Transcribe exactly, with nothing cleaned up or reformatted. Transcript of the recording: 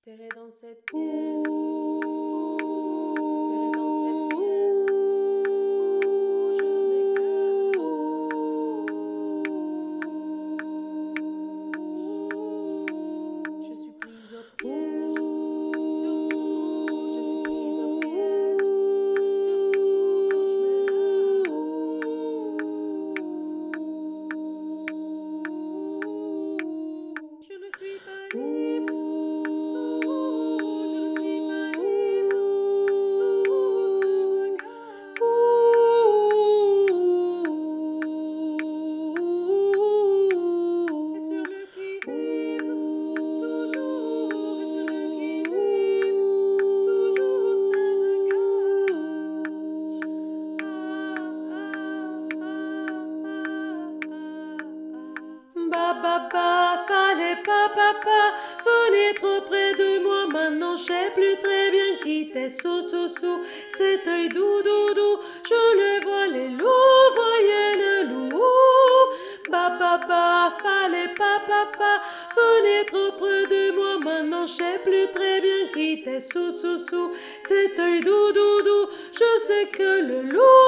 T'es dans cette pièce. T'es dans cette pièce. Où je m'égare. Je suis prise au piège. Surtout, je suis prise au piège. Surtout quand je mets là-haut. Je ne suis pas libre. Papa, fallait pas, papa, venez trop près de moi. Maintenant, je sais plus très bien qui t'es sous, sous, sous cet œil doux, doux, doux. Je le vois, les loups, voyez le loup. Bah, papa, fallait pas, papa, venez trop près de moi. Maintenant, je sais plus très bien qui t'es sous, sous, sous cet œil doux, doux, doux. Je sais que le loup